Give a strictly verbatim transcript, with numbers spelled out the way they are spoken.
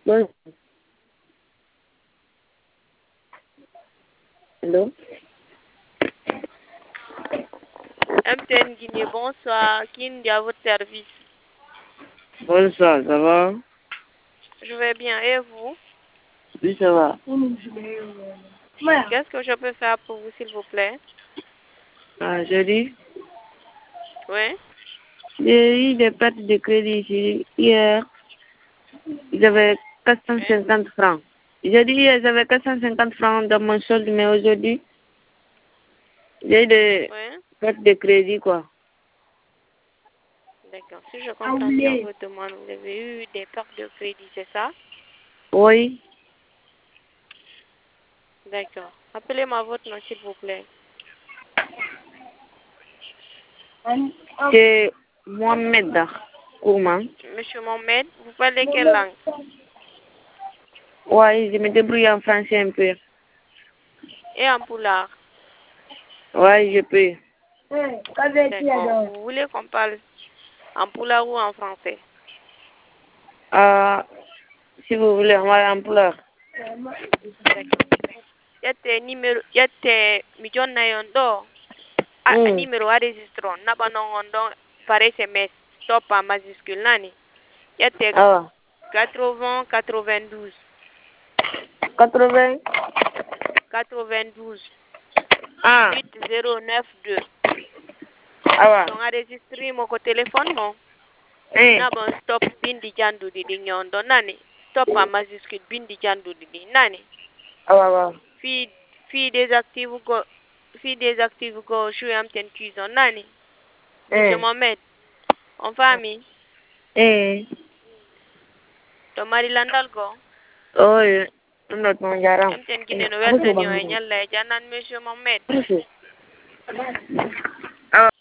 Bon. Allô? M T N Guinée, bonsoir. Kindi à votre service. Bonsoir, ça va? Je vais bien. Et vous? Oui, ça va. Qu'est-ce que je peux faire pour vous, s'il vous plaît? Ah, je dis, Oui? j'ai eu des pertes de crédit ici. Hier, j'avais quatre cent cinquante francs. J'ai dit hier, j'avais quatre cent cinquante francs dans mon solde, mais aujourd'hui, j'ai eu des Oui? pertes de crédit, quoi. D'accord. Si je comprends bien votre demande, vous avez eu des pertes de crédit, c'est ça? Oui, D'accord. Appelez-moi votre nom, s'il vous plaît. c'est Mohamed Kouman. Monsieur Mohamed, vous parlez quelle langue? Oui, je me débrouille en français un peu. Et en poulard? Oui, je peux. D'accord. Vous voulez qu'on parle en poulard ou en français? Ah, si vous voulez, on va en pleurs. D'accord. Yate numéro, yate mijon na yondo. A Hmm. numéro enregistré. Naba non par S M S. Stop en majuscule nani. Yate Ah, quatre-vingts quatre-vingt-douze. quatre-vingts. quatre-vingt-douze. Ah, huit zéro neuf deux. ah, Donc enregistré mon téléphone mon. eh, Naba stop bindi jandu di di nyondo nani. Stop en majuscule bindi jandu di di nani. ah, ah, Fi fi désactive go fi désactive go je suis en train de cuisine nani. Monsieur eh, Mohamed, en famille, eh, to mari landal go. oh, eh, ndo tunjaram. M T N Eh, Guinée no aku welta coba ni o ngomong. nyalla e janan Monsieur Mohamed. Terus. Ah,